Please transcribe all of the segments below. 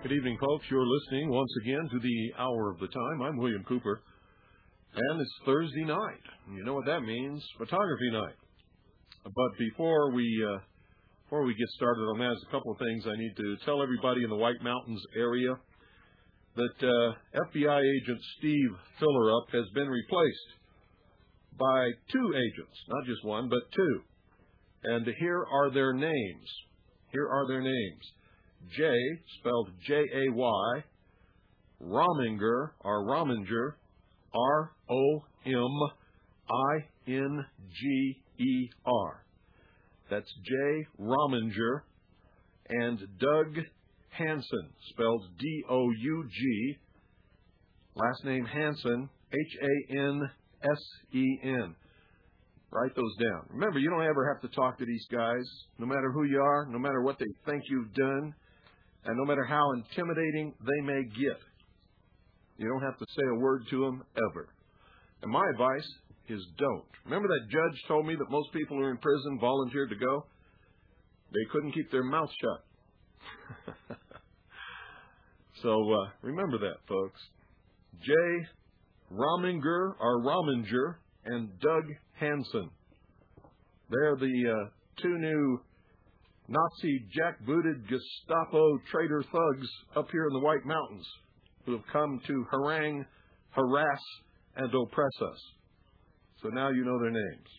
Good evening, folks. You're listening once again to the Hour of the Time. I'm William Cooper, and it's Thursday night. You know what that means, photography night. But before we get started on that, there's a couple of things I need to tell everybody in the White Mountains area that FBI agent Steve Fillerup has been replaced by two agents, not just one, but two. And here are their names. Jay, spelled J-A-Y, Rominger, or Rominger, R-O-M-I-N-G-E-R. That's Jay Rominger. And Doug Hansen, spelled D-O-U-G, last name Hansen, H-A-N-S-E-N. Write those down. Remember, you don't ever have to talk to these guys, no matter who you are, no matter what they think you've done, and no matter how intimidating they may get. You don't have to say a word to them ever. And my advice is don't. Remember that judge told me that most people who are in prison volunteered to go? They couldn't keep their mouth shut. So remember that, folks. Jay Rominger, or Rominger, and Doug Hansen. They're the two new Nazi jackbooted Gestapo traitor thugs up here in the White Mountains who have come to harangue, harass, and oppress us. So now you know their names.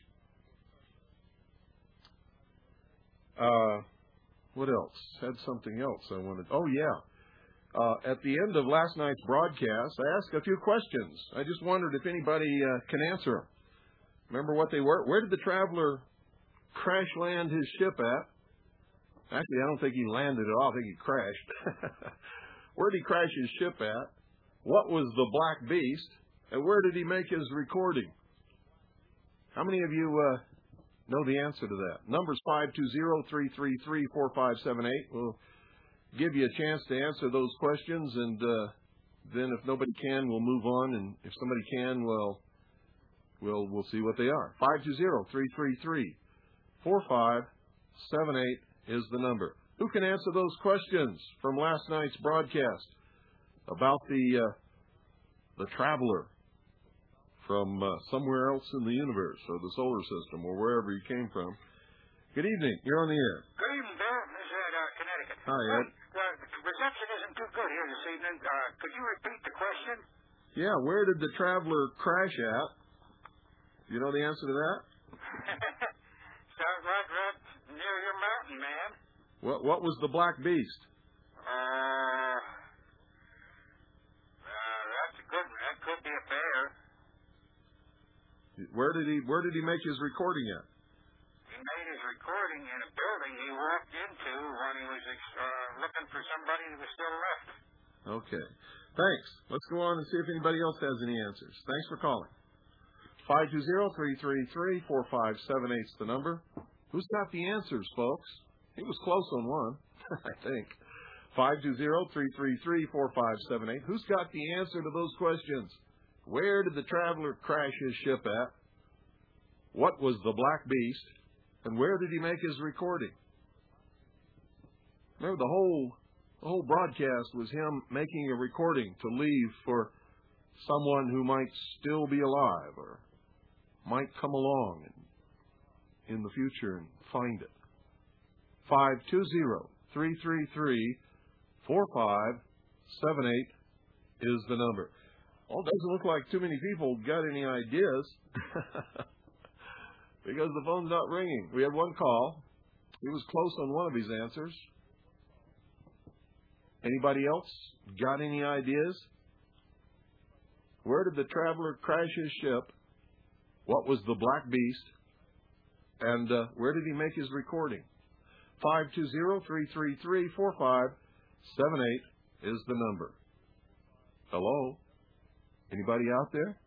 What else? Had something else I wanted. Oh, yeah. At the end of last night's broadcast, I asked a few questions. I just wondered if anybody can answer them. Remember what they were? Where did the traveler crash land his ship at? Actually, I don't think he landed at all. I think he crashed. Where did he crash his ship at? What was the Black Beast? And where did he make his recording? How many of you know the answer to that? Numbers 520-333-4578. We'll give you a chance to answer those questions, and then if nobody can, we'll move on, and if somebody can, well, we'll see what they are. 520-333-4578 is the number. Who can answer those questions from last night's broadcast about the traveler from somewhere else in the universe or the solar system or wherever you came from? Good evening. You're on the air. Good evening, Bill. This is Ed, Connecticut. Hi, Ed. The reception isn't too good here this evening. Could you repeat the question? Yeah, where did the traveler crash at? You know the answer to that? Sounds right near your mountain, man. What was the Black Beast? That's a good one. That could be a bear. Where did he make his recording at? He made his recording in a building he walked into when he was looking for somebody that was still left. Okay. Thanks. Let's go on and see if anybody else has any answers. Thanks for calling. 520-333-4578 is the number. Who's got the answers, folks? He was close on one, I think. 520-333-4578. Who's got the answer to those questions? Where did the traveler crash his ship at? What was the Black Beast? And where did he make his recording? Remember, the whole broadcast was him making a recording to leave for someone who might still be alive or might come along in the future and find it. 520-333-4578 is the number. Well, it doesn't look like too many people got any ideas because the phone's not ringing. We had one call. He was close on one of his answers. Anybody else got any ideas? Where did the traveler crash his ship? What was the Black Beast? And where did he make his recording? 520-333-4578 is the number. Hello? Anybody out there?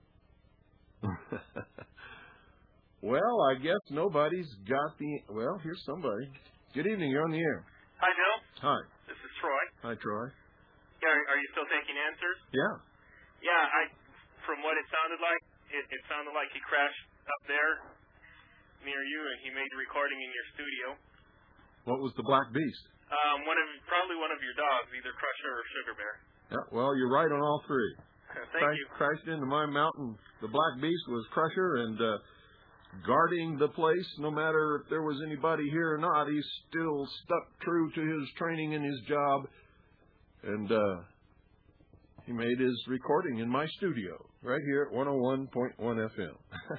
Well, I guess nobody's got the... Well, here's somebody. Good evening. You're on the air. Hi, Bill. Hi. This is Troy. Hi, Troy. Yeah, are you still taking answers? Yeah. Yeah, from what it sounded like, it sounded like he crashed up there near you, and he made a recording in your studio. What was the Black Beast? Probably one of your dogs, either Crusher or Sugar Bear. Yeah, well, you're right on all three. Thank you. Crashed into my mountain. The Black Beast was Crusher, and guarding the place, no matter if there was anybody here or not, he still stuck true to his training and his job. And he made his recording in my studio, right here at 101.1 FM.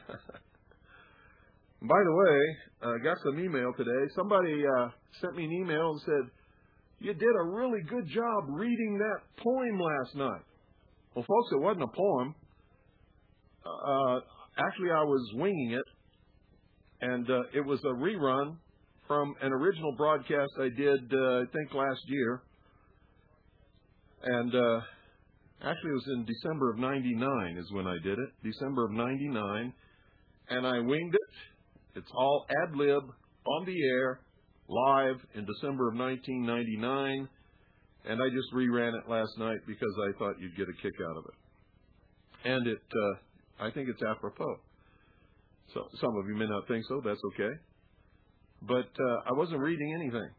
By the way, I got some email today. Somebody sent me an email and said, "You did a really good job reading that poem last night." Well, folks, it wasn't a poem. Actually, I was winging it, and it was a rerun from an original broadcast I did, I think, last year. And actually, it was in December of 99 is when I did it, December of 99, and I winged it. It's all ad-lib, on the air, live in December of 1999, and I just reran it last night because I thought you'd get a kick out of it. And I think it's apropos. So some of you may not think so. That's okay. But I wasn't reading anything.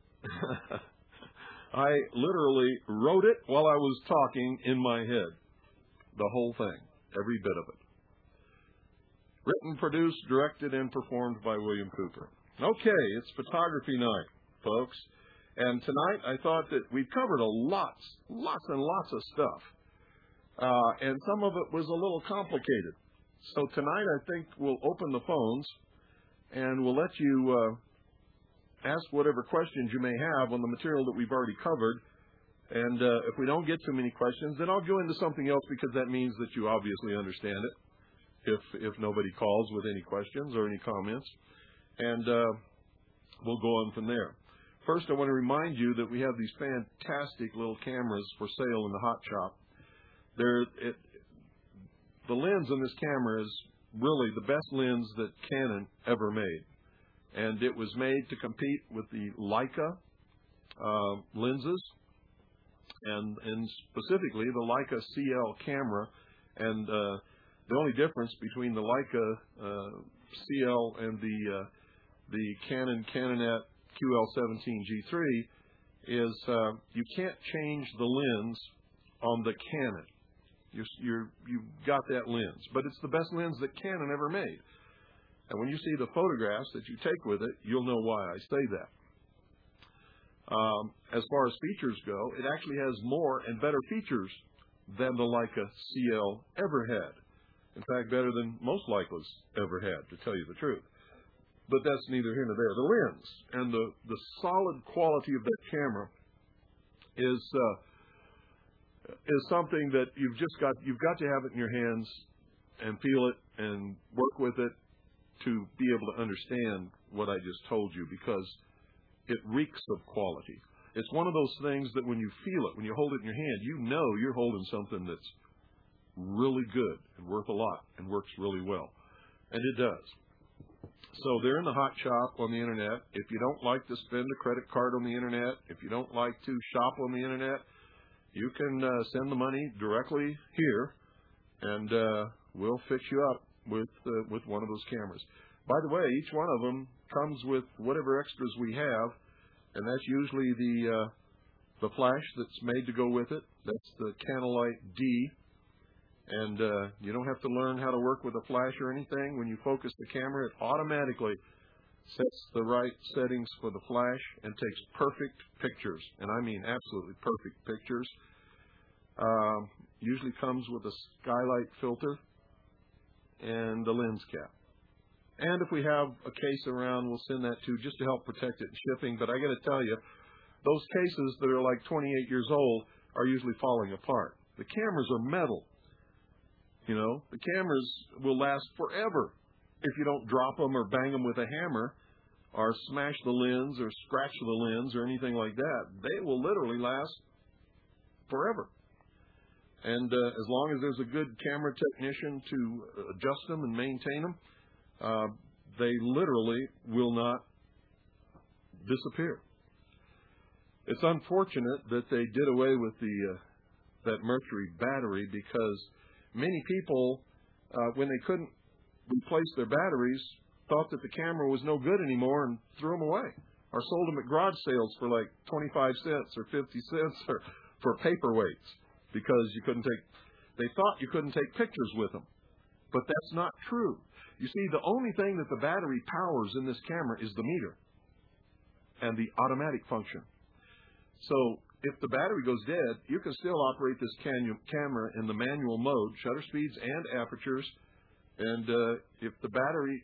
I literally wrote it while I was talking in my head. The whole thing. Every bit of it. Written, produced, directed, and performed by William Cooper. Okay, it's photography night, folks. And tonight I thought that we've covered lots and lots of stuff. And some of it was a little complicated. So tonight I think we'll open the phones and we'll let you ask whatever questions you may have on the material that we've already covered. And if we don't get too many questions, then I'll go into something else because that means that you obviously understand it. If nobody calls with any questions or any comments. And we'll go on from there. First, I want to remind you that we have these fantastic little cameras for sale in the Hot Shop. The lens on this camera is really the best lens that Canon ever made. And it was made to compete with the Leica lenses, and specifically the Leica CL camera. And the only difference between the Leica CL and the Canon Canonet QL17G3 is you can't change the lens on the Canon. You've got that lens, but it's the best lens that Canon ever made. And when you see the photographs that you take with it, you'll know why I say that. As far as features go, it actually has more and better features than the Leica CL ever had. In fact, better than most Leicas ever had, to tell you the truth. But that's neither here nor there. The lens and the solid quality of that camera is something that you've got to have it in your hands and feel it and work with it to be able to understand what I just told you, because it reeks of quality. It's one of those things that when you feel it, when you hold it in your hand, you know you're holding something that's really good and worth a lot and works really well. And it does. So they're in the Hot Shop on the Internet. If you don't like to spend a credit card on the Internet, if you don't like to shop on the Internet, you can send the money directly here, and we'll fix you up with one of those cameras. By the way, each one of them comes with whatever extras we have, and that's usually the flash that's made to go with it. That's the Canalite D. And you don't have to learn how to work with a flash or anything. When you focus the camera, it automatically sets the right settings for the flash and takes perfect pictures. And I mean absolutely perfect pictures. Usually comes with a skylight filter and the lens cap. And if we have a case around, we'll send that too, just to help protect it in shipping. But I got to tell you, those cases that are like 28 years old are usually falling apart. The cameras are metal. You know, the cameras will last forever if you don't drop them or bang them with a hammer or smash the lens or scratch the lens or anything like that. They will literally last forever. And as long as there's a good camera technician to adjust them and maintain them, they literally will not disappear. It's unfortunate that they did away with that mercury battery, because many people, when they couldn't replace their batteries, thought that the camera was no good anymore and threw them away. are sold them at garage sales for like 25 cents or 50 cents or for paperweights because they thought you couldn't take pictures with them. But that's not true. You see, the only thing that the battery powers in this camera is the meter and the automatic function. So if the battery goes dead, you can still operate this camera in the manual mode, shutter speeds and apertures. And if the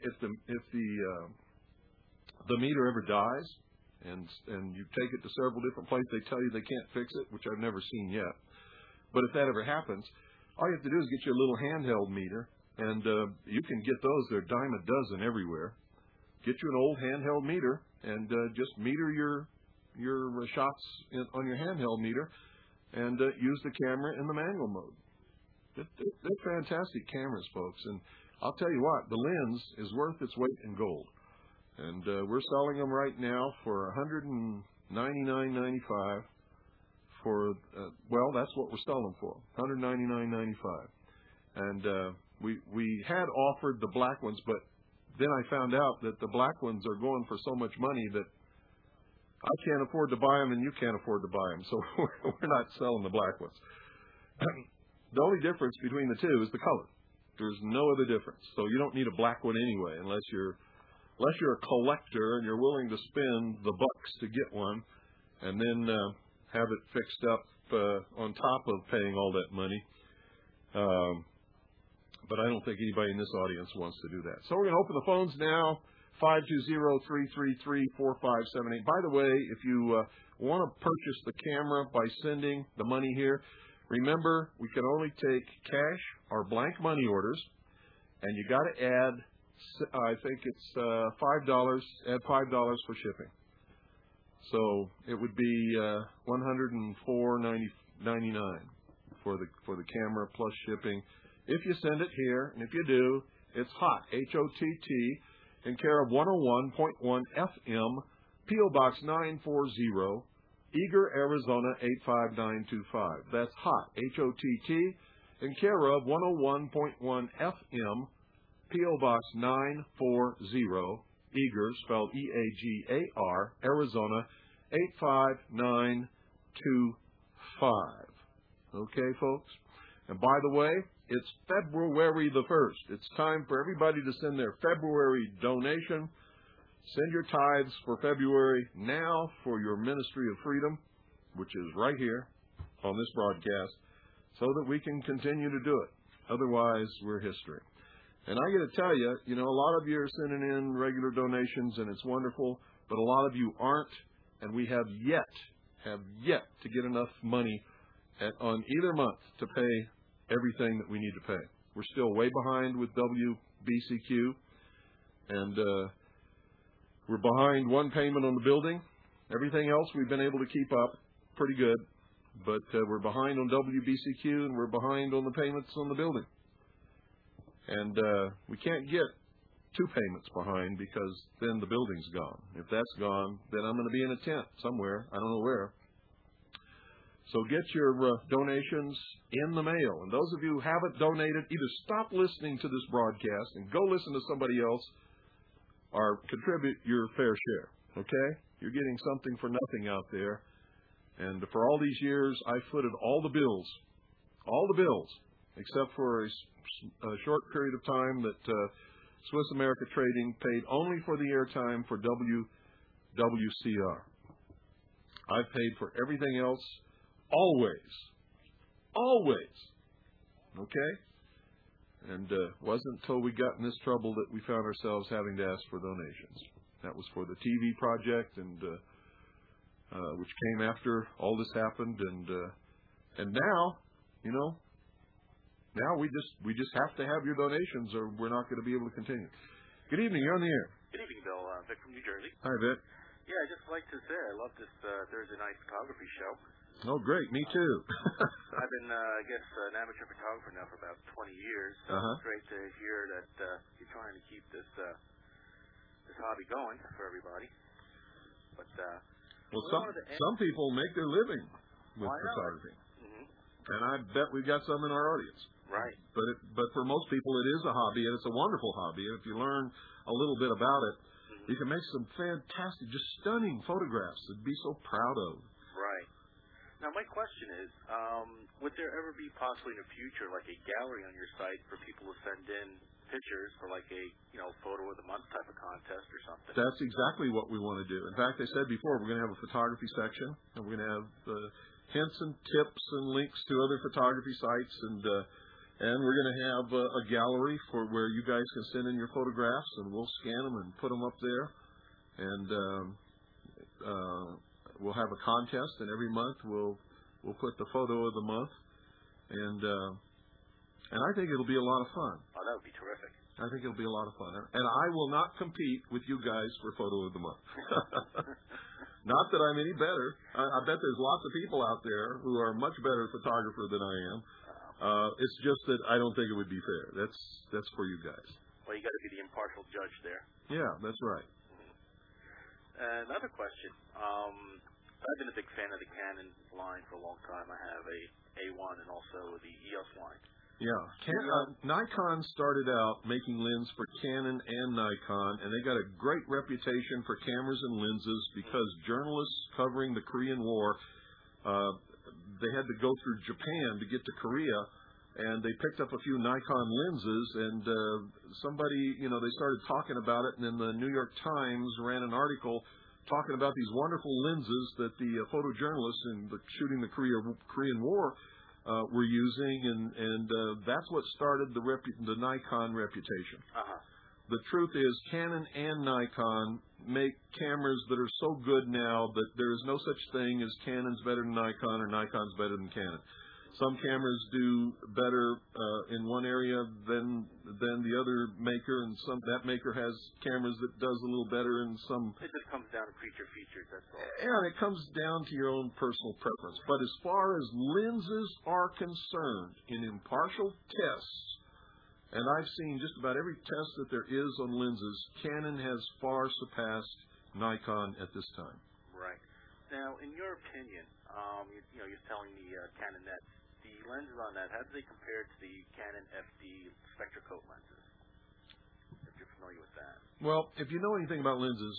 meter ever dies and you take it to several different places, they tell you they can't fix it, which I've never seen yet. But if that ever happens, all you have to do is get you a little handheld meter, and you can get those. They're a dime a dozen everywhere. Get you an old handheld meter and just meter your shots on your handheld meter and use the camera in the manual mode. They're fantastic cameras, folks. And I'll tell you what, the lens is worth its weight in gold. And we're selling them right now for $199.95 for, well, that's what we're selling for, $199.95. And we had offered the black ones, but then I found out that the black ones are going for so much money that I can't afford to buy them and you can't afford to buy them. So we're not selling the black ones. The only difference between the two is the color. There's no other difference. So you don't need a black one anyway, unless you're a collector and you're willing to spend the bucks to get one and then have it fixed up on top of paying all that money. But I don't think anybody in this audience wants to do that. So we're going to open the phones now, 520-333-4578. By the way, if you want to purchase the camera by sending the money here, remember, we can only take cash or blank money orders, and you got to add, I think it's $5, add $5 for shipping. So it would be $104.99 for the camera plus shipping. If you send it here, and if you do, it's HOTT, H-O-T-T, in care of 101.1 FM, P.O. Box 940, Eager, Arizona 85925. That's HOTT, H-O-T-T, in care of 101.1 FM, P.O. Box 940, Eager, spelled E-A-G-A-R, Arizona 85925. Okay, folks? And by the way, it's February the 1st. It's time for everybody to send their February donation. Send your tithes for February now for your Ministry of Freedom, which is right here on this broadcast, so that we can continue to do it. Otherwise, we're history. And I got to tell you, a lot of you are sending in regular donations, and it's wonderful, but a lot of you aren't, and we have yet to get enough money on either month to pay everything that we need to pay. We're still way behind with WBCQ, and we're behind one payment on the building. Everything else we've been able to keep up pretty good, but we're behind on WBCQ, and we're behind on the payments on the building. And we can't get two payments behind because then the building's gone. If that's gone, then I'm going to be in a tent somewhere. I don't know where. So get your donations in the mail. And those of you who haven't donated, either stop listening to this broadcast and go listen to somebody else or contribute your fair share, okay? You're getting something for nothing out there. And for all these years, I footed all the bills, except for a short period of time that Swiss America Trading paid only for the airtime for WCR. I've paid for everything else always, okay? And wasn't until we got in this trouble that we found ourselves having to ask for donations. That was for the TV project, and which came after all this happened, and now, now we just have to have your donations, or we're not going to be able to continue. Good evening. You're on the air. Good evening, Bill. Vic from New Jersey. Hi, Vic. Yeah, I'd just like to say I love this Thursday night photography show. Oh, great. Me too. I've been, an amateur photographer now for about 20 years. So It's great to hear that you're trying to keep this hobby going for everybody. But well, some people make their living with photography. Mm-hmm. And I bet we've got some in our audience. Right. But for most people, it is a hobby, and it's a wonderful hobby. And if you learn a little bit about it, You can make some fantastic, just stunning photographs that you'd be so proud of. Right. Now, my question is, would there ever be possibly in the future like a gallery on your site for people to send in pictures for like a, photo of the month type of contest or something? That's exactly what we want to do. In fact, I said before, we're going to have a photography section, and we're going to have hints and tips and links to other photography sites, and we're going to have a gallery for where you guys can send in your photographs, and we'll scan them and put them up there, and we'll have a contest, and every month we'll put the photo of the month, and I think it'll be a lot of fun. Oh, that would be terrific. I think it'll be a lot of fun, and I will not compete with you guys for photo of the month. Not that I'm any better. I bet there's lots of people out there who are much better photographer than I am. It's just that I don't think it would be fair. That's for you guys. Well, you got to be the impartial judge there. Yeah, that's right. Another question. I've been a big fan of the Canon line for a long time. I have a A1 and also the EOS line. Yeah. Nikon started out making lens for Canon and Nikon, and they got a great reputation for cameras and lenses because journalists covering the Korean War, they had to go through Japan to get to Korea, and they picked up a few Nikon lenses, and somebody, they started talking about it, and then the New York Times ran an article talking about these wonderful lenses that the photojournalists shooting the Korean War were using, and that's what started the Nikon reputation. The truth is, Canon and Nikon make cameras that are so good now that there is no such thing as Canon's better than Nikon or Nikon's better than Canon. Some cameras do better in one area than the other maker, and that maker has cameras that does a little better in some. It just comes down to creature features, that's all. Yeah, it comes down to your own personal preference. But as far as lenses are concerned, in impartial tests, and I've seen just about every test that there is on lenses, Canon has far surpassed Nikon at this time. Right. Now, in your opinion, you're telling the Canon Net, the lenses on that, how do they compare to the Canon FD Spectracote lenses? If you're familiar with that. Well, if you know anything about lenses,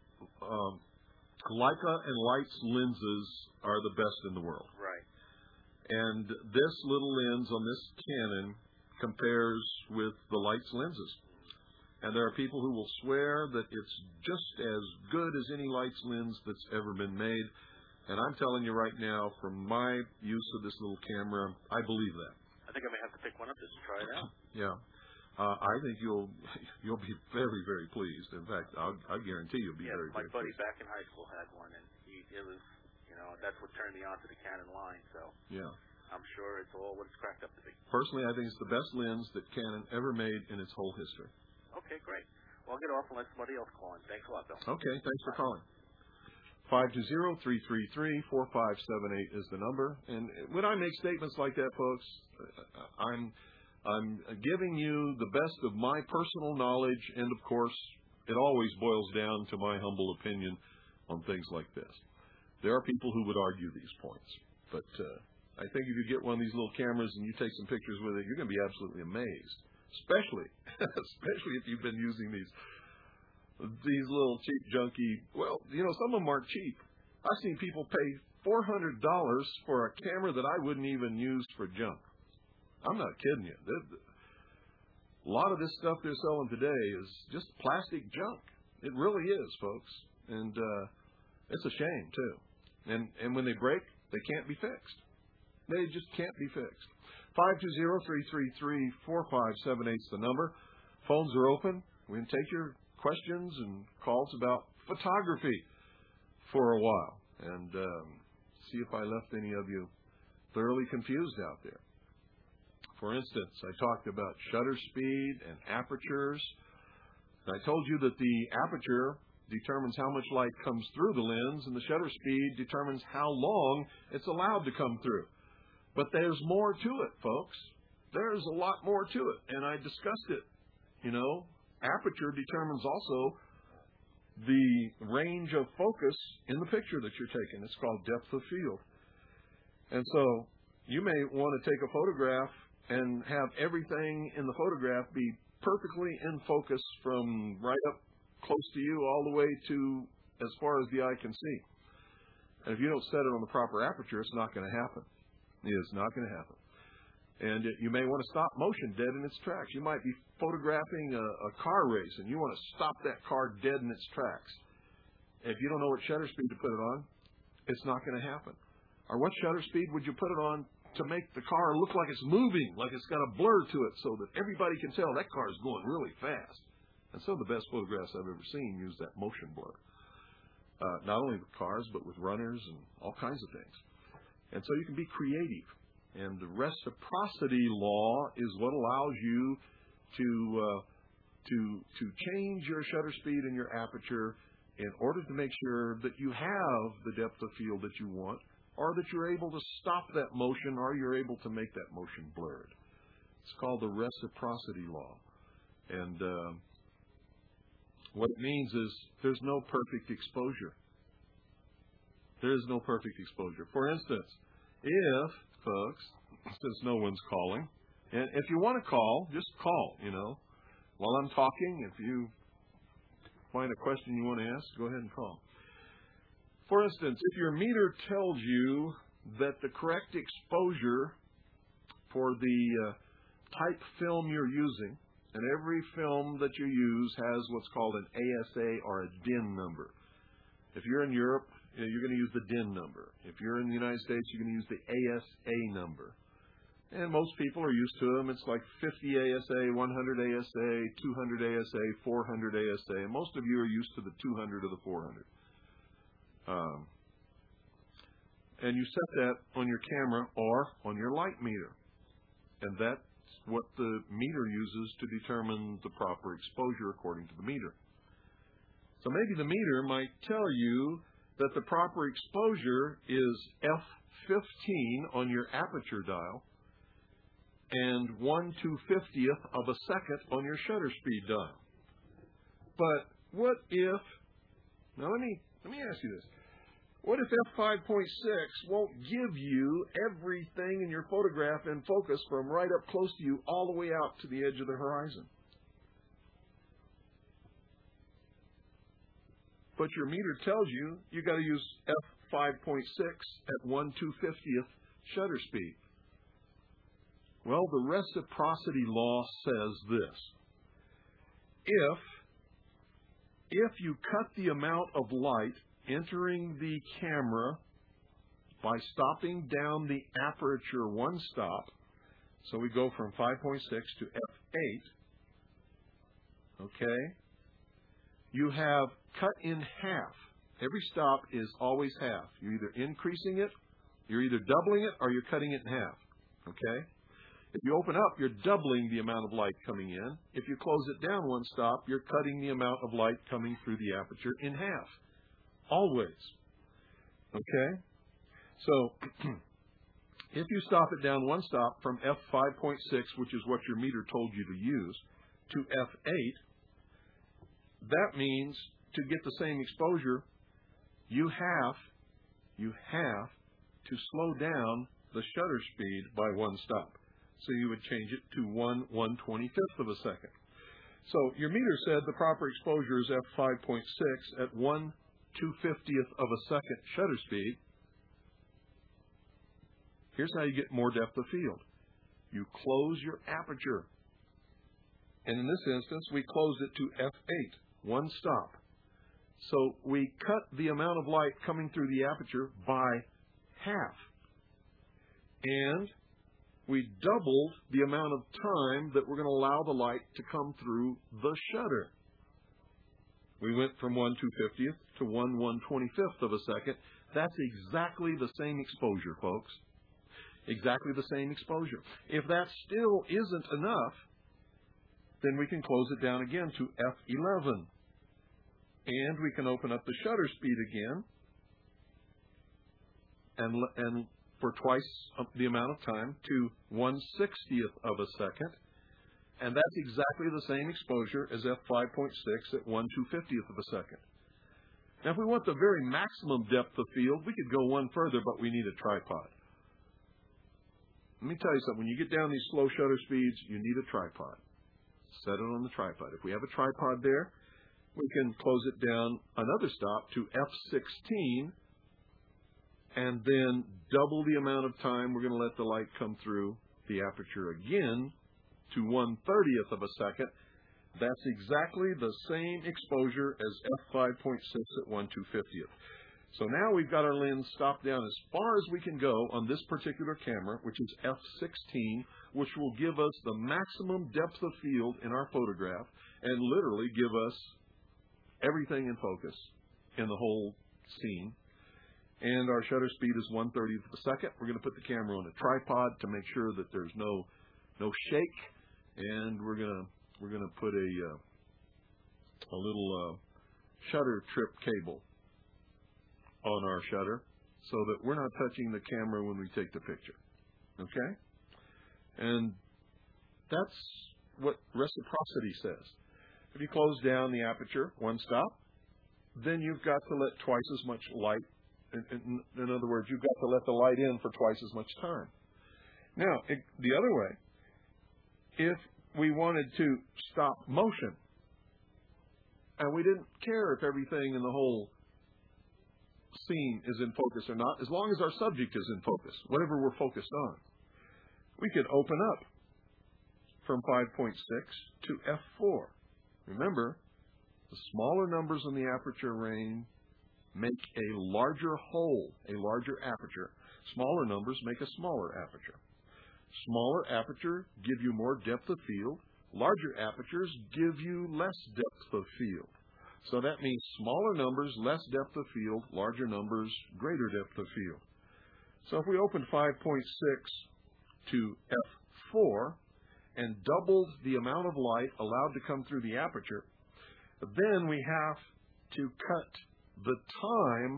Leica and Leitz lenses are the best in the world. Right. And this little lens on this Canon compares with the Leitz lenses. And there are people who will swear that it's just as good as any Leitz lens that's ever been made. And I'm telling you right now, from my use of this little camera, I believe that. I think I may have to pick one up just to try it out. Yeah. I think you'll be very, very pleased. In fact, I guarantee you'll be very, very pleased. My buddy back in high school had one, and it was, that's what turned me on to the Canon line. So yeah, I'm sure it's all what it's cracked up to be. Personally, I think it's the best lens that Canon ever made in its whole history. Okay, great. Well, I'll get off and let somebody else call in. Thanks a lot, Bill. Okay, thanks for calling. 520-333-4578 is the number. And when I make statements like that, folks, I'm giving you the best of my personal knowledge, and of course, it always boils down to my humble opinion on things like this. There are people who would argue these points, but I think if you get one of these little cameras and you take some pictures with it, you're going to be absolutely amazed, especially if you've been using these little cheap junky. Well, some of them aren't cheap. I've seen people pay $400 for a camera that I wouldn't even use for junk. I'm not kidding you. A lot of this stuff they're selling today is just plastic junk. It really is, folks. And it's a shame, too. And when they break, they can't be fixed. They just can't be fixed. 520-333-4578 is the number. Phones are open. We can take your questions and calls about photography for a while and see if I left any of you thoroughly confused out there. For instance, I talked about shutter speed and apertures. I told you that the aperture determines how much light comes through the lens, and the shutter speed determines how long it's allowed to come through. But there's more to it, folks. There's a lot more to it, and I discussed it. Aperture determines also the range of focus in the picture that you're taking. It's called depth of field. And so you may want to take a photograph and have everything in the photograph be perfectly in focus from right up close to you all the way to as far as the eye can see. And if you don't set it on the proper aperture, it's not going to happen. It is not going to happen. And you may want to stop motion dead in its tracks. You might be photographing a car race, and you want to stop that car dead in its tracks. If you don't know what shutter speed to put it on, it's not going to happen. Or what shutter speed would you put it on to make the car look like it's moving, like it's got a blur to it, so that everybody can tell that car is going really fast? And some of the best photographs I've ever seen use that motion blur. Not only with cars, but with runners and all kinds of things. And so you can be creative. And the reciprocity law is what allows you to change your shutter speed and your aperture in order to make sure that you have the depth of field that you want, or that you're able to stop that motion, or you're able to make that motion blurred. It's called the reciprocity law. And what it means is there's no perfect exposure. There is no perfect exposure. For instance, if, folks, since no one's calling, and if you want to call, just call, While I'm talking, if you find a question you want to ask, go ahead and call. For instance, if your meter tells you that the correct exposure for the type film you're using, and every film that you use has what's called an ASA or a DIN number. If you're in Europe, you're going to use the DIN number. If you're in the United States, you're going to use the ASA number. And most people are used to them. It's like 50 ASA, 100 ASA, 200 ASA, 400 ASA. And most of you are used to the 200 or the 400. And you set that on your camera or on your light meter. And that's what the meter uses to determine the proper exposure according to the meter. So maybe the meter might tell you that the proper exposure is f15 on your aperture dial and 1/250th of a second on your shutter speed dial. But what if, now let me ask you this. What if f5.6 won't give you everything in your photograph in focus from right up close to you all the way out to the edge of the horizon? But your meter tells you you got to use f5.6 at 1/250th shutter speed. Well, the reciprocity law says this. If you cut the amount of light entering the camera by stopping down the aperture one stop, so we go from 5.6 to f8, okay, you have cut in half. Every stop is always half. You're either increasing it, you're either doubling it, or you're cutting it in half, okay? If you open up, you're doubling the amount of light coming in. If you close it down one stop, you're cutting the amount of light coming through the aperture in half. Always. Okay? So, if you stop it down one stop from f5.6, which is what your meter told you to use, to f8, that means to get the same exposure, you have to slow down the shutter speed by one stop. So you would change it to 1/125th of a second. So your meter said the proper exposure is f5.6 at 1/250th of a second shutter speed. Here's how you get more depth of field. You close your aperture. And in this instance, we closed it to f8, one stop. So we cut the amount of light coming through the aperture by half. And we doubled the amount of time that we're going to allow the light to come through the shutter. We went from 1/250th to 1/125th of a second. That's exactly the same exposure, folks. Exactly the same exposure. If that still isn't enough, then we can close it down again to f11. And we can open up the shutter speed again and for twice the amount of time to 1/60th of a second. And that's exactly the same exposure as f5.6 at 1/250th of a second. Now, if we want the very maximum depth of field, we could go one further, but we need a tripod. Let me tell you something. When you get down these slow shutter speeds, you need a tripod. Set it on the tripod. If we have a tripod there, we can close it down another stop to F16, and then double the amount of time we're going to let the light come through the aperture again to 1/30th of a second. That's exactly the same exposure as f5.6 at 1/250th. So now we've got our lens stopped down as far as we can go on this particular camera, which is f16, which will give us the maximum depth of field in our photograph and literally give us everything in focus in the whole scene. And our shutter speed is 1/30th of a second. We're going to put the camera on a tripod to make sure that there's no shake, and we're going to put a little shutter trip cable on our shutter so that we're not touching the camera when we take the picture. Okay? And that's what reciprocity says. If you close down the aperture one stop, then you've got to let twice as much light. In other words, you've got to let the light in for twice as much time. Now, the other way, if we wanted to stop motion, and we didn't care if everything in the whole scene is in focus or not, as long as our subject is in focus, whatever we're focused on, we could open up from 5.6 to f4. Remember, the smaller numbers in the aperture range make a larger hole, a larger aperture. Smaller numbers make a smaller aperture. Smaller aperture give you more depth of field. Larger apertures give you less depth of field. So that means smaller numbers, less depth of field, larger numbers, greater depth of field. So if we open 5.6 to f4 and doubled the amount of light allowed to come through the aperture, then we have to cut the time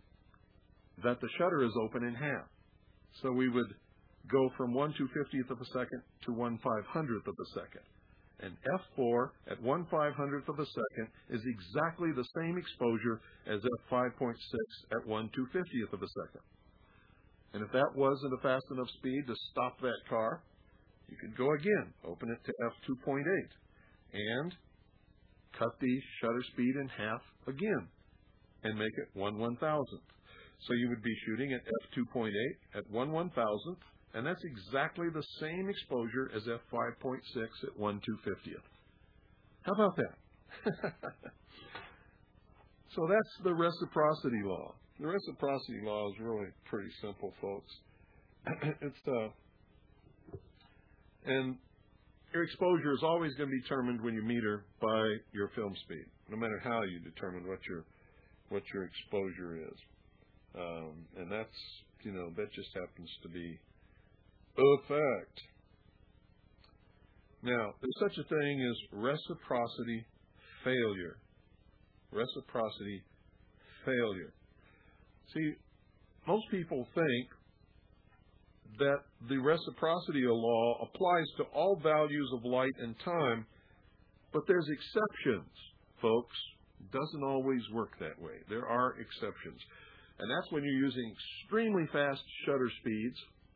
that the shutter is open in half. So we would go from 1/250th of a second to 1/500th of a second. And f4 at 1/500th of a second is exactly the same exposure as f5.6 at 1/250th of a second. And if that wasn't a fast enough speed to stop that car, you could go again, open it to f2.8, and cut the shutter speed in half again and make it 1/1000th. So you would be shooting at f2.8 at 1/1000th, and that's exactly the same exposure as f5.6 at 1/250th. How about that? So that's the reciprocity law. The reciprocity law is really pretty simple, folks. And your exposure is always going to be determined when you meter by your film speed, no matter how you determine what your exposure is. And that's, that just happens to be a fact. Now, there's such a thing as reciprocity failure. Reciprocity failure. See, most people think that the reciprocity law applies to all values of light and time, but there's exceptions, folks. It doesn't always work that way. There are exceptions. And that's when you're using extremely fast shutter speeds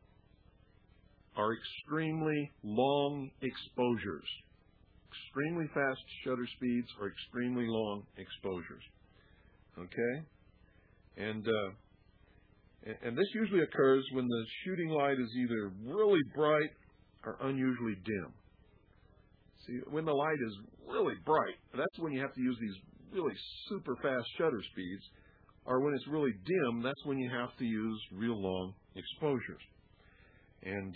or extremely long exposures. Extremely fast shutter speeds or extremely long exposures. Okay? And this usually occurs when the shooting light is either really bright or unusually dim. See, when the light is really bright, that's when you have to use these really super fast shutter speeds, or when it's really dim, that's when you have to use real long exposures. And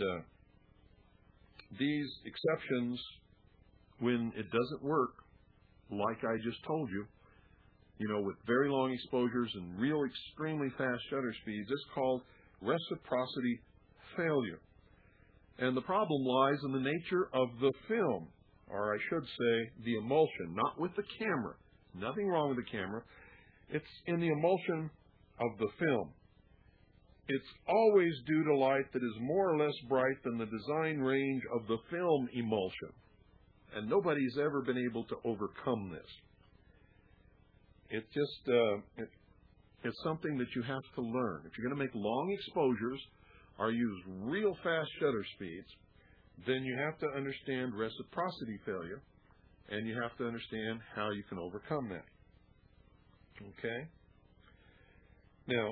these exceptions, when it doesn't work, like I just told you, with very long exposures and real extremely fast shutter speeds, it's called reciprocity failure. And the problem lies in the nature of the film, or I should say the emulsion, not with the camera. Nothing wrong with the camera. It's in the emulsion of the film. It's always due to light that is more or less bright than the design range of the film emulsion. And nobody's ever been able to overcome this. It's just, it's something that you have to learn. If you're going to make long exposures or use real fast shutter speeds, then you have to understand reciprocity failure. And you have to understand how you can overcome that. Okay? Now,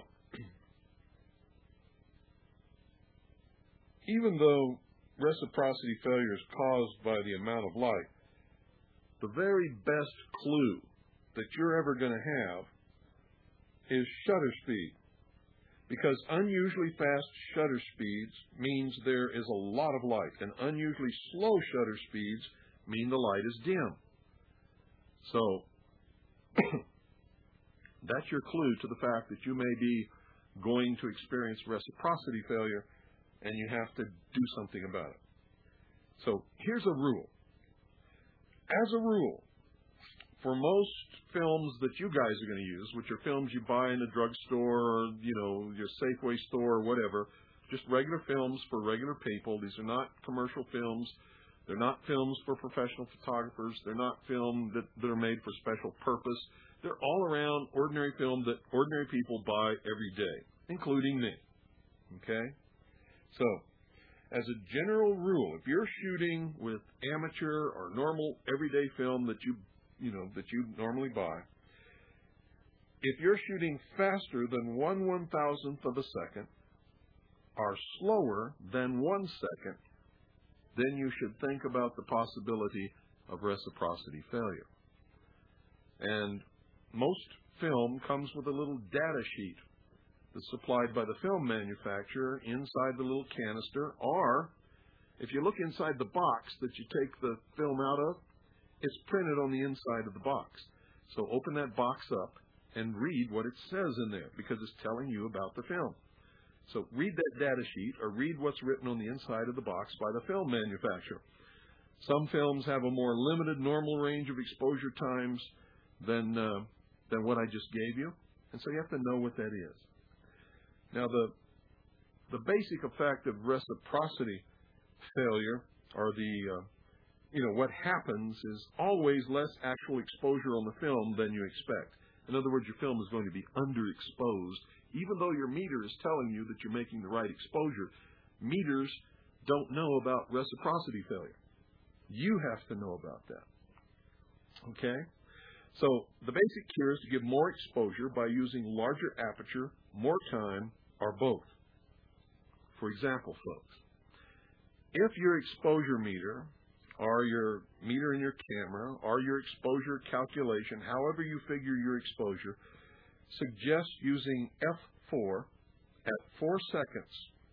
even though reciprocity failure is caused by the amount of light, the very best clue that you're ever going to have is shutter speed. Because unusually fast shutter speeds means there is a lot of light, and unusually slow shutter speeds mean the light is dim. So, that's your clue to the fact that you may be going to experience reciprocity failure, and you have to do something about it. So, here's a rule. As a rule, for most films that you guys are going to use, which are films you buy in a drugstore or, your Safeway store or whatever, just regular films for regular people. These are not commercial films. They're not films for professional photographers. They're not films that are made for special purpose. They're all around ordinary film that ordinary people buy every day, including me. Okay? So, as a general rule, if you're shooting with amateur or normal everyday film that you normally buy, if you're shooting faster than 1/1000th of a second or slower than 1 second, then you should think about the possibility of reciprocity failure. And most film comes with a little data sheet that's supplied by the film manufacturer inside the little canister, or if you look inside the box that you take the film out of, it's printed on the inside of the box. So open that box up and read what it says in there, because it's telling you about the film. So read that data sheet, or read what's written on the inside of the box by the film manufacturer. Some films have a more limited normal range of exposure times than what I just gave you, and so you have to know what that is. Now, the basic effect of reciprocity failure, or what happens is always less actual exposure on the film than you expect. In other words, your film is going to be underexposed. Even though your meter is telling you that you're making the right exposure, meters don't know about reciprocity failure. You have to know about that. Okay? So the basic cure is to give more exposure by using larger aperture, more time, or both. For example, folks, if your exposure meter, or your meter in your camera, or your exposure calculation, however you figure your exposure, suggests using f4 at 4 seconds,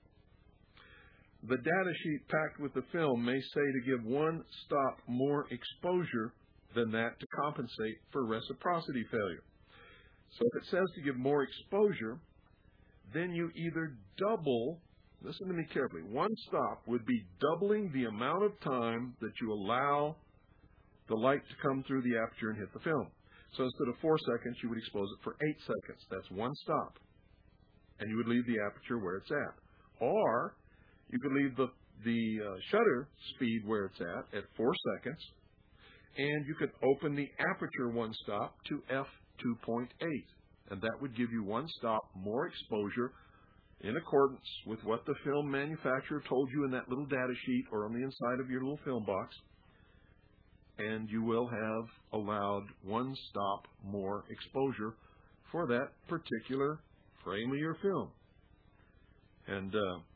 the data sheet packed with the film may say to give 1 stop more exposure than that to compensate for reciprocity failure. So if it says to give more exposure, then you either double, listen to me carefully, 1 stop would be doubling the amount of time that you allow the light to come through the aperture and hit the film. So instead of 4 seconds, you would expose it for 8 seconds. That's 1 stop. And you would leave the aperture where it's at. Or you could leave the shutter speed where it's at 4 seconds, and you could open the aperture 1 stop to f2.8. And that would give you 1 stop more exposure in accordance with what the film manufacturer told you in that little data sheet or on the inside of your little film box. And you will have allowed 1 stop more exposure for that particular frame of your film. And,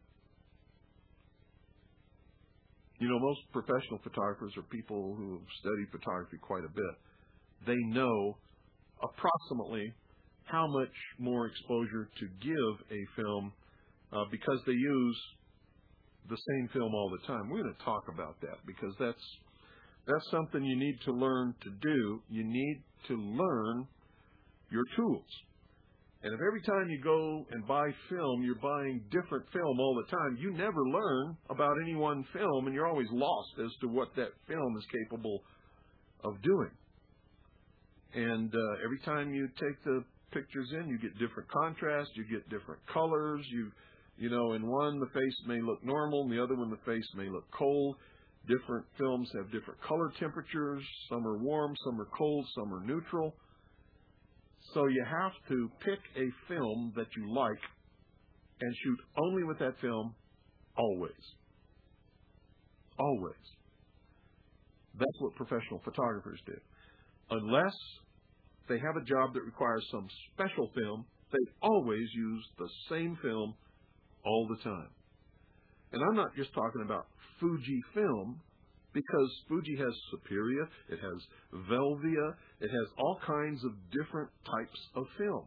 most professional photographers are people who have studied photography quite a bit. They know approximately how much more exposure to give a film because they use the same film all the time. We're going to talk about that because that's something you need to learn to do. You need to learn your tools. And if every time you go and buy film, you're buying different film all the time, you never learn about any one film, and you're always lost as to what that film is capable of doing. And every time you take the pictures in, you get different contrast, you get different colors. In one, the face may look normal, in the other one, the face may look cold. Different films have different color temperatures. Some are warm, some are cold, some are neutral. So you have to pick a film that you like and shoot only with that film always. Always. That's what professional photographers do. Unless they have a job that requires some special film, they always use the same film all the time. And I'm not just talking about Fuji film, because Fuji has Superia, it has Velvia, it has all kinds of different types of film.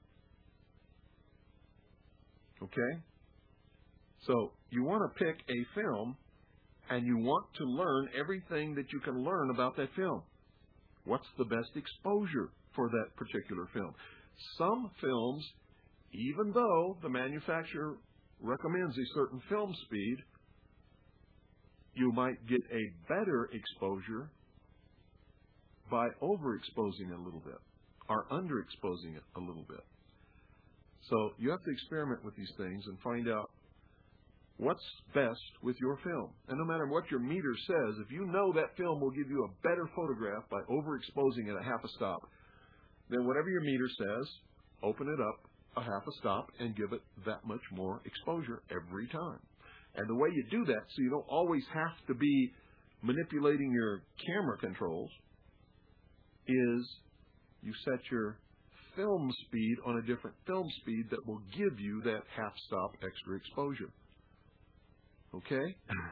Okay? So you want to pick a film, and you want to learn everything that you can learn about that film. What's the best exposure for that particular film? Some films, even though the manufacturer recommends a certain film speed, you might get a better exposure by overexposing it a little bit or underexposing it a little bit. So you have to experiment with these things and find out what's best with your film. And no matter what your meter says, if you know that film will give you a better photograph by overexposing it a half a stop, then whatever your meter says, open it up a half a stop and give it that much more exposure every time. And the way you do that, so you don't always have to be manipulating your camera controls, is you set your film speed on a different film speed that will give you that half stop extra exposure. Okay?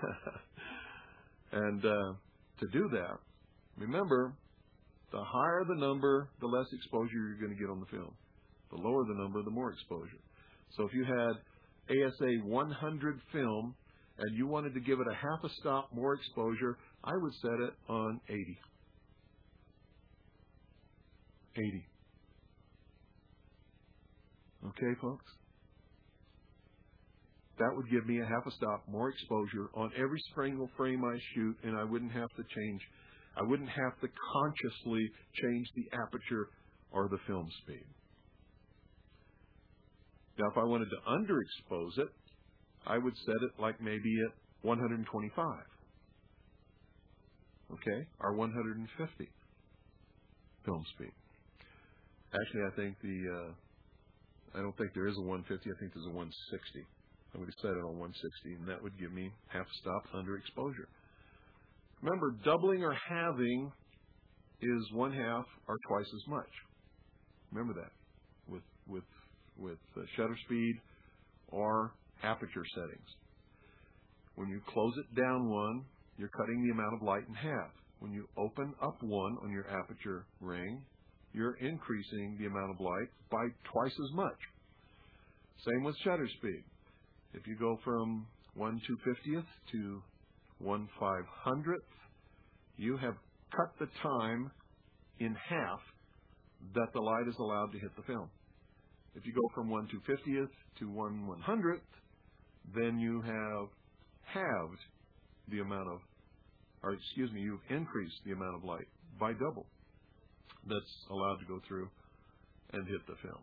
And to do that, remember, the higher the number, the less exposure you're going to get on the film. The lower the number, the more exposure. So if you had ASA 100 film and you wanted to give it a half a stop more exposure, I would set it on 80. 80. Okay, folks? That would give me a half a stop more exposure on every single frame I shoot, and I wouldn't have to consciously change the aperture or the film speed. Now, if I wanted to underexpose it, I would set it like maybe at 125, okay, or 150 film speed. Actually, I don't think there is a 150. I think there's a 160. I would set it on 160, and that would give me half a stop underexposure. Remember, doubling or halving is one half or twice as much. Remember that with shutter speed or aperture settings. When you close it down one, you're cutting the amount of light in half. When you open up one on your aperture ring, you're increasing the amount of light by twice as much. Same with shutter speed. If you go from 1/250th to 1/500th, you have cut the time in half that the light is allowed to hit the film. If you go from 1/250th to 1/100th, then you have halved the amount of, you've increased the amount of light by double that's allowed to go through and hit the film.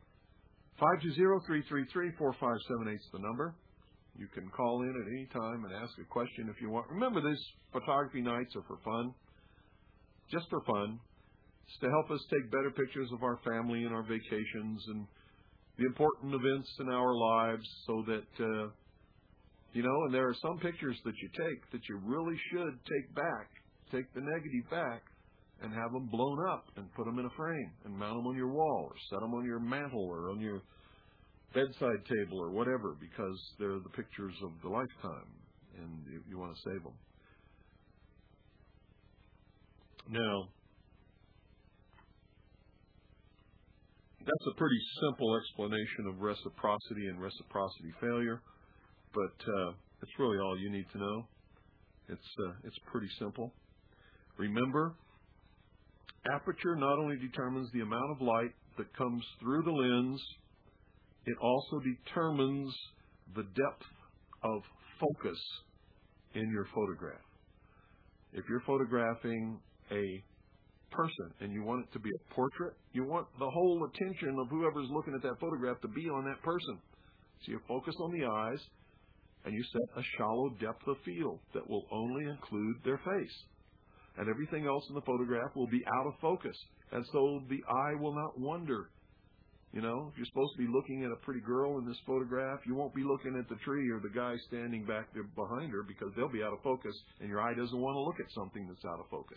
520-333-4578 is the number. You can call in at any time and ask a question if you want. Remember, these photography nights are for fun, just for fun. It's to help us take better pictures of our family and our vacations and the important events in our lives so that, and there are some pictures that you take that you really should take the negative back and have them blown up and put them in a frame and mount them on your wall or set them on your mantle or on your bedside table or whatever, because they're the pictures of the lifetime and you want to save them. Now, that's a pretty simple explanation of reciprocity and reciprocity failure, but it's really all you need to know. It's pretty simple. Remember, aperture not only determines the amount of light that comes through the lens, it also determines the depth of focus in your photograph. If you're photographing a person and you want it to be a portrait, you want the whole attention of whoever's looking at that photograph to be on that person. So you focus on the eyes and you set a shallow depth of field that will only include their face. And everything else in the photograph will be out of focus. And so the eye will not wander You know, if you're supposed to be looking at a pretty girl in this photograph, you won't be looking at the tree or the guy standing back there behind her because they'll be out of focus, and your eye doesn't want to look at something that's out of focus.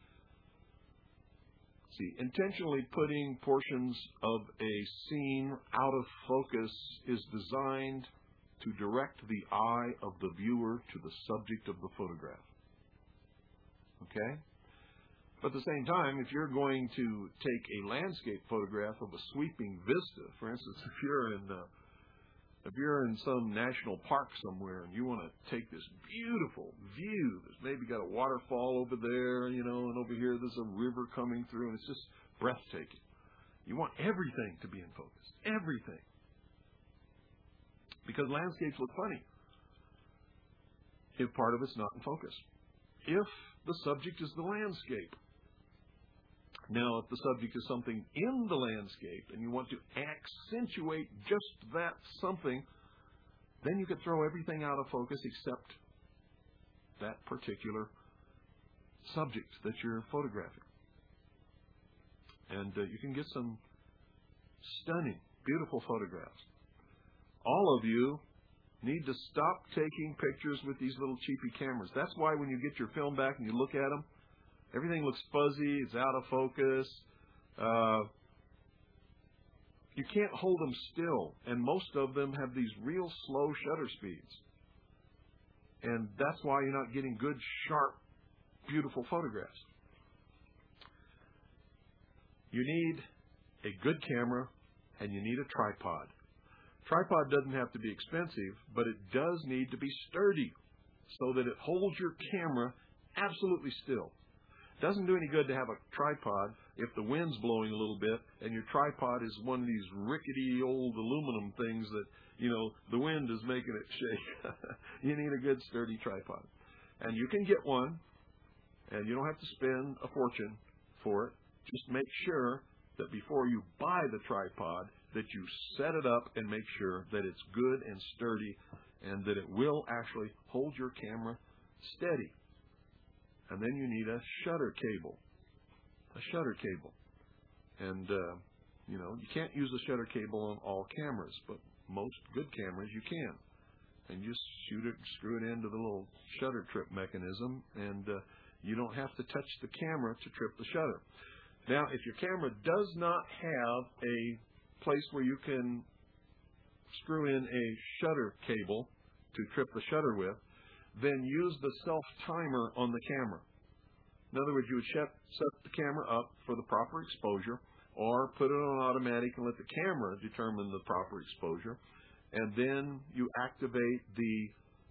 See, intentionally putting portions of a scene out of focus is designed to direct the eye of the viewer to the subject of the photograph. Okay? But at the same time, if you're going to take a landscape photograph of a sweeping vista, for instance, if you're in some national park somewhere and you want to take this beautiful view that's maybe got a waterfall over there, you know, and over here there's a river coming through, and it's just breathtaking. You want everything to be in focus. Everything. Because landscapes look funny if part of it's not in focus. If the subject is the landscape. Now, if the subject is something in the landscape and you want to accentuate just that something, then you could throw everything out of focus except that particular subject that you're photographing. And you can get some stunning, beautiful photographs. All of you need to stop taking pictures with these little cheapy cameras. That's why when you get your film back and you look at them, everything looks fuzzy, it's out of focus. You can't hold them still, and most of them have these real slow shutter speeds. And that's why you're not getting good, sharp, beautiful photographs. You need a good camera, and you need a tripod. Tripod doesn't have to be expensive, but it does need to be sturdy so that it holds your camera absolutely still. It doesn't do any good to have a tripod if the wind's blowing a little bit and your tripod is one of these rickety old aluminum things that, you know, the wind is making it shake. You need a good sturdy tripod. And you can get one, and you don't have to spend a fortune for it. Just make sure that before you buy the tripod that you set it up and make sure that it's good and sturdy and that it will actually hold your camera steady. And then you need a shutter cable. A shutter cable. And, you know, you can't use a shutter cable on all cameras, but most good cameras you can. And you just shoot it and screw it into the little shutter trip mechanism, and you don't have to touch the camera to trip the shutter. Now, if your camera does not have a place where you can screw in a shutter cable to trip the shutter with, then use the self-timer on the camera. In other words, you would set the camera up for the proper exposure, or put it on automatic and let the camera determine the proper exposure, and then you activate the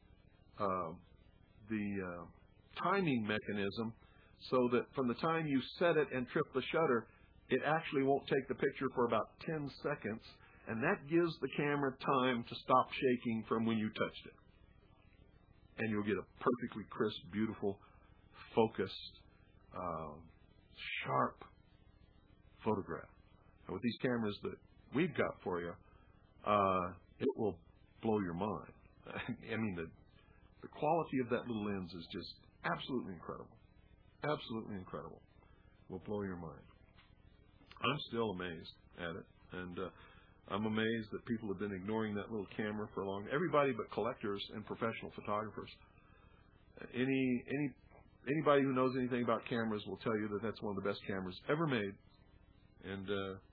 timing mechanism so that from the time you set it and trip the shutter, it actually won't take the picture for about 10 seconds, and that gives the camera time to stop shaking from when you touched it. And you'll get a perfectly crisp, beautiful, focused, sharp photograph. And with these cameras that we've got for you, it will blow your mind. I mean, the quality of that little lens is just absolutely incredible. Absolutely incredible. Will blow your mind. I'm still amazed at it, and I'm amazed that people have been ignoring that little camera for a long time. Everybody but collectors and professional photographers. Anybody who knows anything about cameras will tell you that that's one of the best cameras ever made, and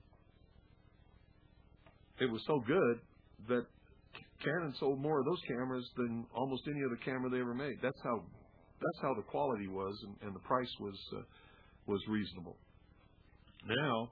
it was so good that Canon sold more of those cameras than almost any other camera they ever made. That's how the quality was, and the price was reasonable. Now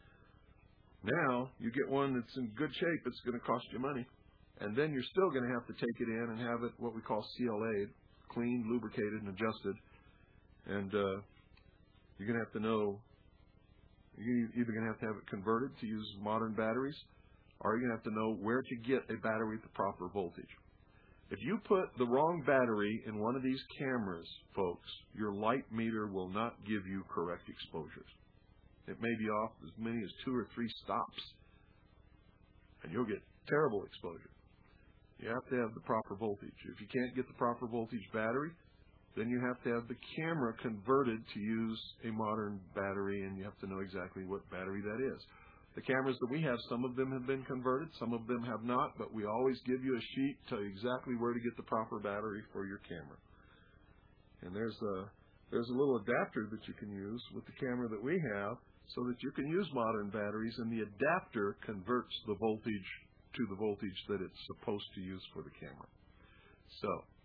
you get one that's in good shape. It's going to cost you money, and then you're still going to have to take it in and have it what we call CLA'd, cleaned, lubricated, and adjusted. And you're going to have to know. You're either going to have it converted to use modern batteries, or you're going to have to know where to get a battery at the proper voltage. If you put the wrong battery in one of these cameras, folks, your light meter will not give you correct exposures. It may be off as many as 2 or 3 stops, and you'll get terrible exposure. You have to have the proper voltage. If you can't get the proper voltage battery, then you have to have the camera converted to use a modern battery, and you have to know exactly what battery that is. The cameras that we have, some of them have been converted, some of them have not, but we always give you a sheet, tell you exactly where to get the proper battery for your camera. And there's a little adapter that you can use with the camera that we have so that you can use modern batteries, and the adapter converts the voltage to the voltage that it's supposed to use for the camera. So,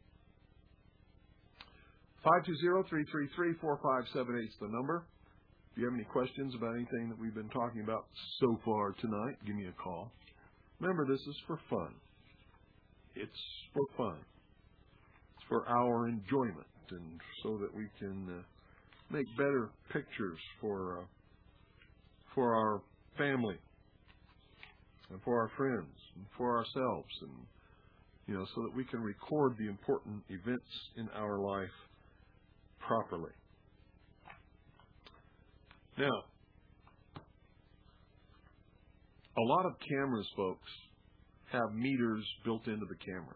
520-333-4578 is the number. If you have any questions about anything that we've been talking about so far tonight, give me a call. Remember, this is for fun. It's for fun. It's for our enjoyment, and so that we can make better pictures for our family and for our friends and for ourselves, and so that we can record the important events in our life properly. Now, a lot of cameras, folks, have meters built into the camera.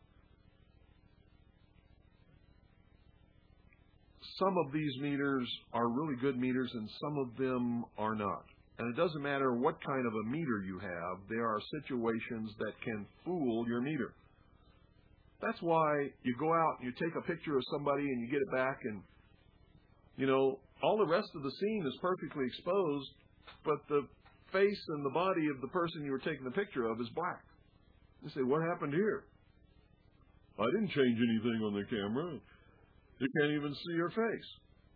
Some of these meters are really good meters, and some of them are not. And it doesn't matter what kind of a meter you have, there are situations that can fool your meter. That's why you go out and you take a picture of somebody and you get it back, and all the rest of the scene is perfectly exposed, but the face and the body of the person you were taking the picture of is black. You say, what happened here? I didn't change anything on the camera. You can't even see your face.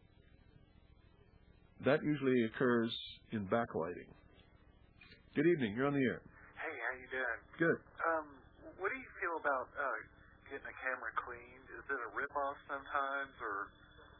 That usually occurs in backlighting. Good evening. You're on the air. Hey, how you doing? Good. What do you feel about getting a camera cleaned? Is it a rip-off sometimes, or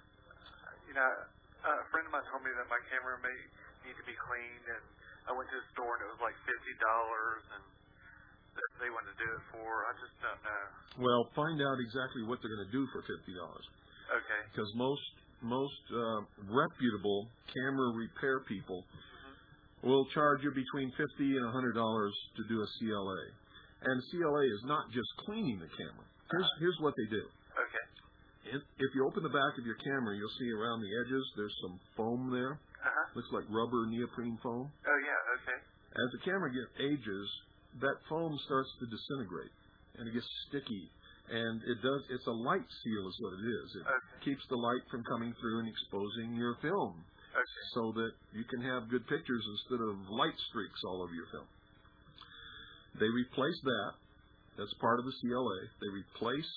a friend of mine told me that my camera may need to be cleaned, and I went to the store and it was like $50, and that they wanted to do it for. I just don't know. Well, find out exactly what they're going to do for $50. Okay. Because most reputable camera repair people will charge you between $50 and $100 to do a CLA. And CLA is not just cleaning the camera. Here's what they do. Okay. If you open the back of your camera, you'll see around the edges there's some foam there. Looks like rubber neoprene foam. Oh, yeah, okay. As the camera ages, that foam starts to disintegrate, and it gets sticky. And it's a light seal is what it is. It keeps the light from coming through and exposing your film, so that you can have good pictures instead of light streaks all over your film. They replace that. That's part of the CLA. They replace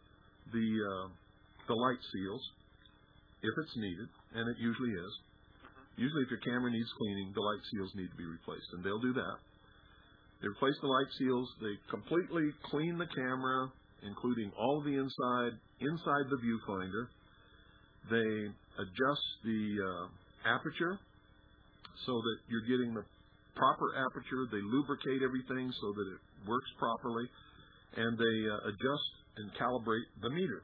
the light seals if it's needed, and it usually is. Usually if your camera needs cleaning, the light seals need to be replaced, and they'll do that. They replace the light seals. They completely clean the camera, including all of the inside the viewfinder. They adjust the aperture so that you're getting the proper aperture. They lubricate everything so that it works properly, and they adjust and calibrate the meter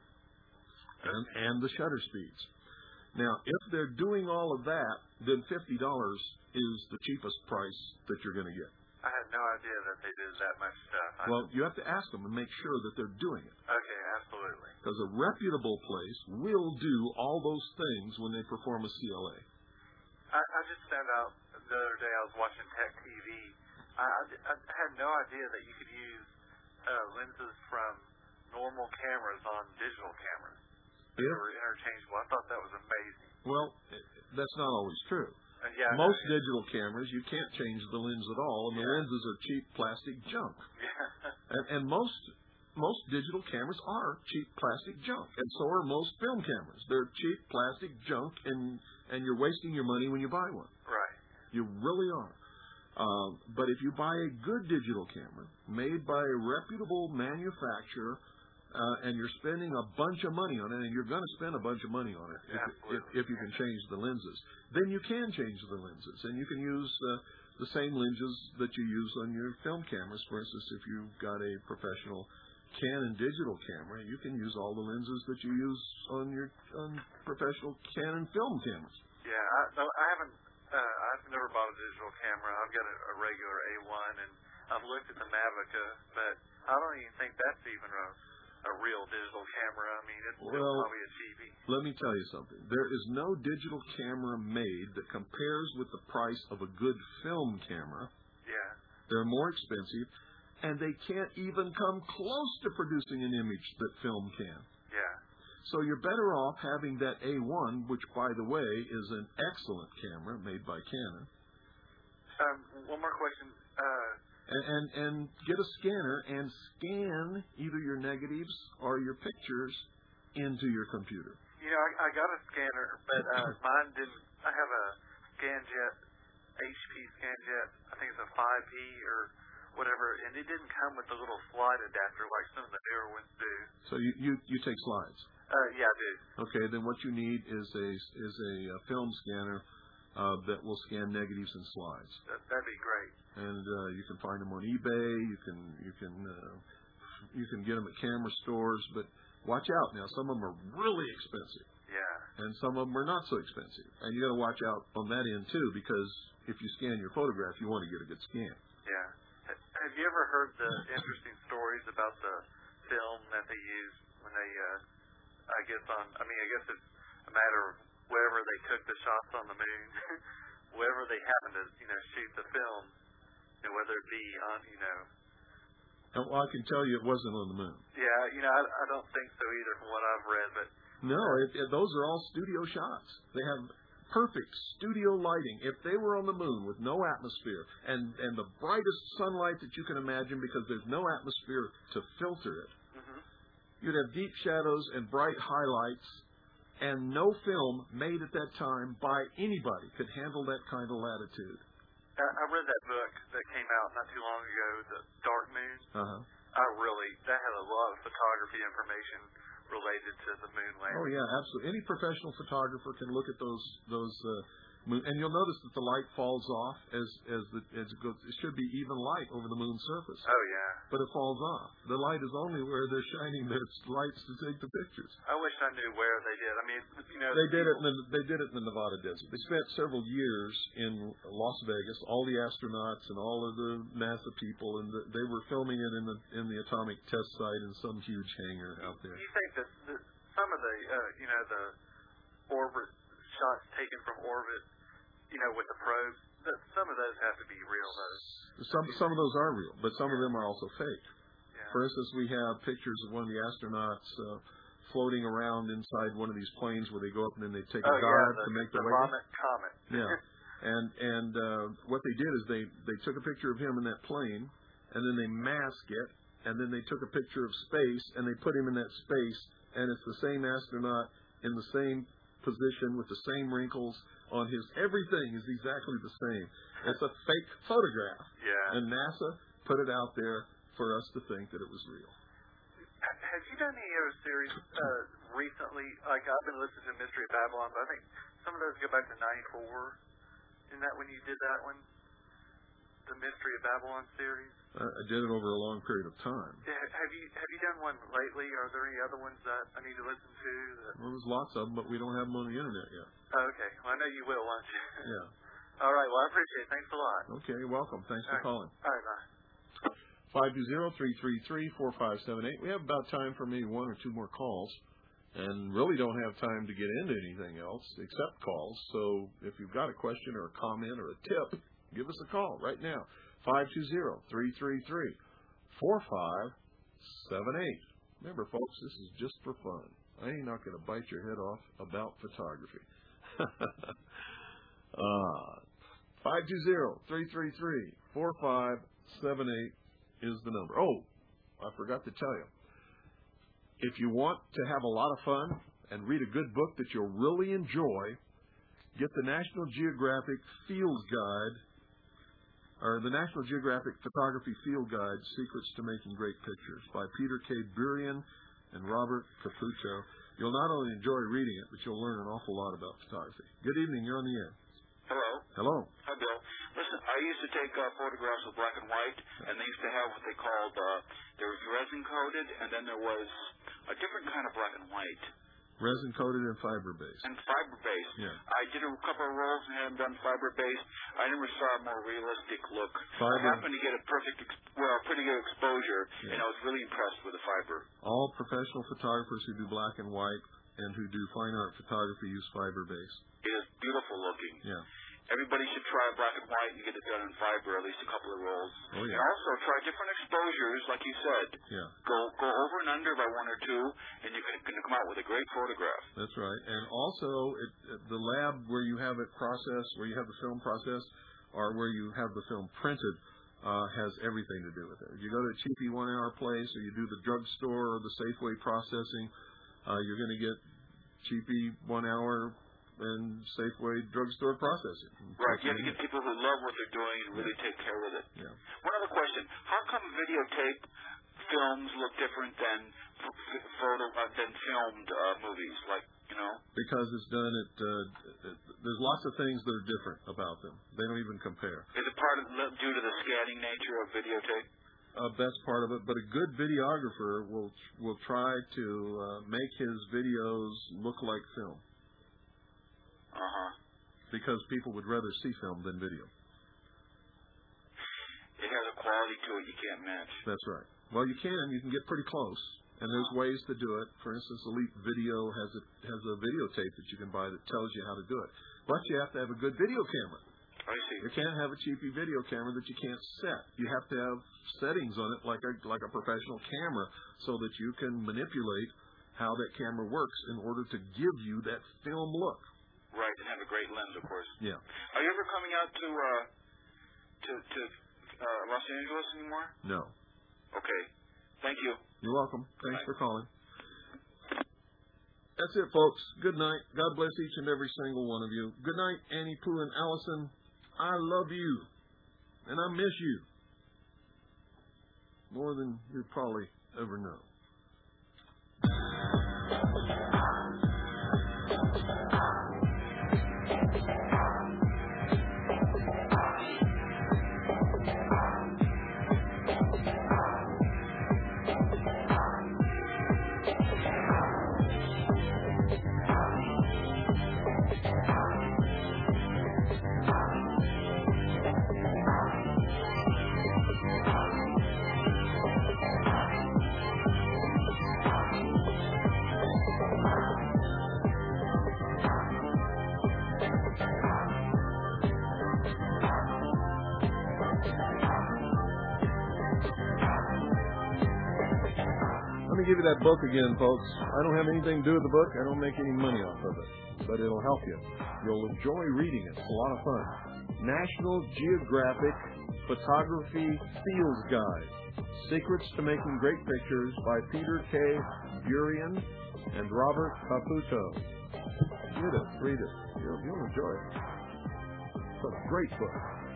and the shutter speeds. Now, if they're doing all of that, then $50 is the cheapest price that you're going to get. I had no idea that they did that much stuff. Well, you have to ask them and make sure that they're doing it. Okay, absolutely. Because a reputable place will do all those things when they perform a CLA. I just found out the other day I was watching Tech TV. I had no idea that you could use lenses from normal cameras on digital cameras. They were interchangeable. I thought that was amazing. Well, that's not always true. Yeah, most digital cameras, you can't change the lens at all, and the lenses are cheap plastic junk. Yeah. And most digital cameras are cheap plastic junk, and so are most film cameras. They're cheap plastic junk, and you're wasting your money when you buy one. Right. You really are. But if you buy a good digital camera made by a reputable manufacturer, and you're spending a bunch of money on it, and you're going to spend a bunch of money on it if you can change the lenses, then you can change the lenses, and you can use the same lenses that you use on your film cameras. For instance, if you've got a professional Canon digital camera, you can use all the lenses that you use on your professional Canon film cameras. Yeah, I've never bought a digital camera. I've got a regular A1, and I've looked at the Mavica, but I don't even think that's even a real digital camera. I mean, it's still probably a TV. Let me tell you something. There is no digital camera made that compares with the price of a good film camera. Yeah. They're more expensive, and they can't even come close to producing an image that film can. Yeah. So you're better off having that A1, which, by the way, is an excellent camera made by Canon. One more question. And get a scanner and scan either your negatives or your pictures into your computer. You know, I got a scanner, but mine didn't. I have a ScanJet, HP ScanJet. I think it's a 5E or whatever, and it didn't come with a little slide adapter like some of the newer ones do. So you take slides. Yeah, I do. Okay, then what you need is a film scanner that will scan negatives and slides. That'd be great. And you can find them on eBay. You can get them at camera stores, but watch out now. Some of them are really expensive. Yeah. And some of them are not so expensive. And you got to watch out on that end too, because if you scan your photograph, you want to get a good scan. Yeah. Have you ever heard the interesting stories about the film that they use when they, I guess it's a matter of wherever they took the shots on the moon, wherever they happened to, shoot the film, whether it be on, Well, I can tell you it wasn't on the moon. Yeah, I don't think so either from what I've read, but... No, those are all studio shots. They have perfect studio lighting. If they were on the moon with no atmosphere and the brightest sunlight that you can imagine because there's no atmosphere to filter it, you'd have deep shadows and bright highlights, and no film made at that time by anybody could handle that kind of latitude. I read that book that came out not too long ago, The Dark Moon. That had a lot of photography information related to the moon landing. Oh yeah, absolutely. Any professional photographer can look at those moon, and you'll notice that the light falls off as it goes. It should be even light over the moon's surface. Oh yeah. But it falls off. The light is only where they're shining their lights to take the pictures. I wish I knew where they did. I mean, they did it in the Nevada desert. They spent several years in Las Vegas. All the astronauts and all of the NASA people, and they were filming it in the atomic test site in some huge hangar out there. You think that some of the the orbit shots taken from orbit, with the probe, that some of those have to be real, though. Some of those are real, but some of them are also fake. Yeah. For instance, we have pictures of one of the astronauts floating around inside one of these planes where they go up and then they take a dive to make their way up. Comet. Yeah. And what they did is they took a picture of him in that plane, and then they mask it, and then they took a picture of space, and they put him in that space, and it's the same astronaut in the same position with the same wrinkles on his. Everything is exactly the same. It's a fake photograph. Yeah. And NASA put it out there for us to think that it was real. Have you done any other series recently? Like, I've been listening to Mystery of Babylon, but I think some of those go back to '94. Isn't that when you did that one? The Mystery of Babylon series? I did it over a long period of time. Yeah, have you done one lately? Are there any other ones that I need to listen to? Well, there's lots of them, but we don't have them on the internet yet. Oh, okay. Well, I know you will, won't you? Yeah. All right. Well, I appreciate it. Thanks a lot. Okay, welcome. Thanks for calling. All right, bye. 520-333-4578. We have about time for maybe one or two more calls, and really don't have time to get into anything else except calls. So if you've got a question or a comment or a tip, give us a call right now. 520-333-4578. Remember, folks, this is just for fun. I ain't not going to bite your head off about photography. 520-333-4578 is the number. Oh, I forgot to tell you. If you want to have a lot of fun and read a good book that you'll really enjoy, get the National Geographic Field Guide, or the National Geographic Photography Field Guide, Secrets to Making Great Pictures, by Peter K. Burian and Robert Caputo. You'll not only enjoy reading it, but you'll learn an awful lot about photography. Good evening. You're on the air. Hello. Hello. Hi, Bill. Listen, I used to take photographs of black and white, and they used to have what they called, there was resin-coated, and then there was a different kind of black and white. Resin-coated and fiber-based. And fiber-based. Yeah. I did a couple of rolls and had them done fiber-based. I never saw a more realistic look. Fiber. I happened to get a pretty good exposure, and I was really impressed with the fiber. All professional photographers who do black and white and who do fine art photography use fiber-based. It is beautiful looking. Yeah. Everybody should try black and white and get it done in fiber, at least a couple of rolls. Oh, yeah. And also try different exposures, like you said. Yeah. Go over and under by one or two, and you're going to come out with a great photograph. That's right. And also, the lab where you have it processed, where you have the film processed, or where you have the film printed, has everything to do with it. If you go to a cheapy 1 hour place, or you do the drugstore or the Safeway processing, you're going to get cheapy 1 hour and Safeway drugstore processing. Right. You have to get people who love what they're doing and really take care of it. Yeah. One other question: how come videotape films look different than filmed movies? Like, you know? Because it's done at. There's lots of things that are different about them. They don't even compare. Is it part of due to the scanning nature of videotape? That's part of it. But a good videographer will try to make his videos look like film. Because people would rather see film than video. It has a quality to it you can't match. That's right. Well, you can. You can get pretty close, and there's ways to do it. For instance, Elite Video has a videotape that you can buy that tells you how to do it. But you have to have a good video camera. I see. You can't have a cheapy video camera that you can't set. You have to have settings on it like a professional camera so that you can manipulate how that camera works in order to give you that film look. Right, and have a great lens, of course. Yeah. Are you ever coming out to Los Angeles anymore? No. Okay. Thank you. You're welcome. Thanks Bye. for calling. That's it, folks. Good night. God bless each and every single one of you. Good night, Annie, Pooh, and Allison. I love you, and I miss you more than you probably ever know. Let me give you that book again, folks. I don't have anything to do with the book. I don't make any money off of it. But it'll help you. You'll enjoy reading it. It's a lot of fun. National Geographic Photography Field Guide. Secrets to Making Great Pictures by Peter K. Burian and Robert Caputo. Get it. Read it. You'll enjoy it. It's a great book.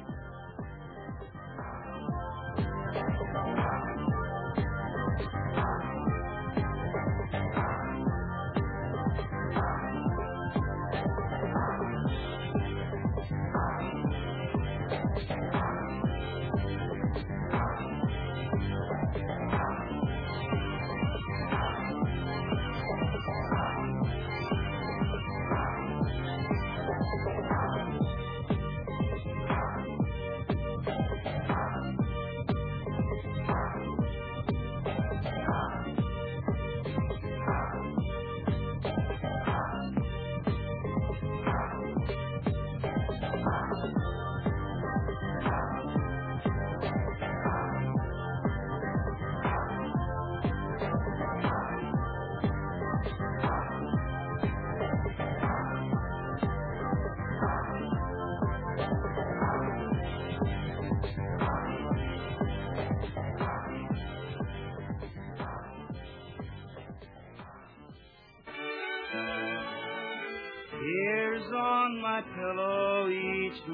Tears on my pillow each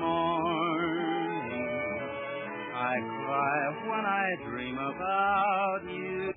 morning, I cry when I dream about you.